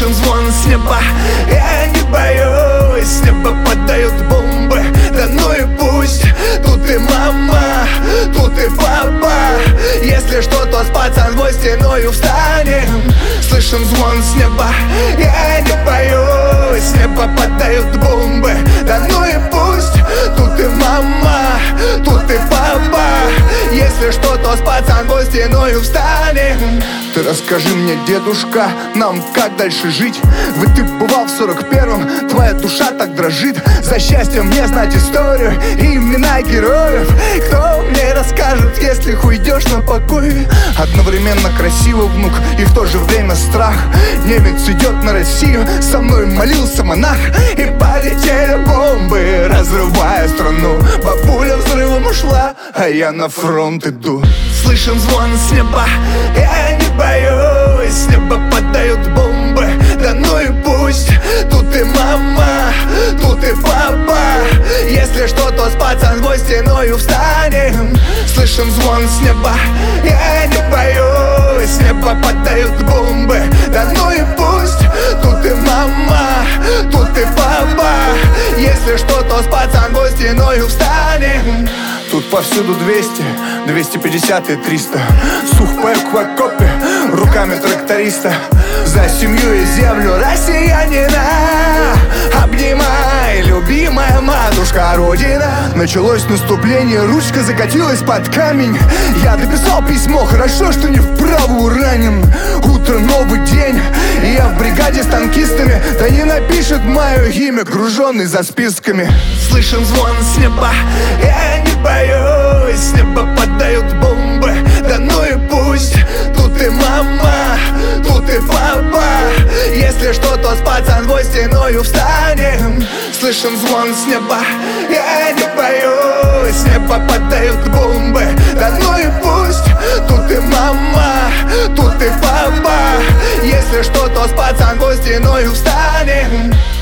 Слышен звон с неба, я не боюсь. С неба падают бомбы, да ну и пусть. Тут и мама, тут и папа. Если что, то с пацанвой стеною встанем. Слышен звон с неба, я не боюсь. С неба падают бомбы, да ну и пусть. Тут и мама, тут и папа. Если что, то с пацанвой стеною встанем. Ты расскажи мне, дедушка, нам как дальше жить? Ведь ты бывал в 41-м, твоя душа так дрожит. За счастье мне знать историю и имена героев. Кто мне расскажет, если уйдешь на покой? Одновременно красивый внук и в то же время страх. Немец идет на Россию, со мной молился монах. И полетели бомбы, разрывая страну. Бабуля взрывом ушла, а я на фронт иду. Слышен звон с неба, я не боюсь. С неба падают бомбы, да ну и пусть. Тут и мама, тут и папа. Если что, то с пацанвой стеною встанем. Слышен звон с неба, я не боюсь. С неба падают бомбы, да ну и пусть. Тут и мама, тут и папа. Если что, то с пацанвой стеною встанем. Тут повсюду 200, 250 и 300. Сухпайок в окопе, руками тракториста. За семью и землю россиянина обнимай, любимая матушка Родина. Началось наступление, ручка закатилась под камень. Я дописал письмо, хорошо, что не вправо ранен. Утро, новый день, и я в бригаде с танкистами. Да не напишет мое имя, груженный за списками. Слышен звон с неба, я не боюсь. С неба падают бомбы, да ну и пусть. Тут и мама, тут и папа. Если что, то с пацанвой стеною встанем. Слышен звон с неба, я не боюсь. С неба падают бомбы, да ну и пусть. Тут и мама, тут и папа. Если что, то с пацанвой стеною встанем.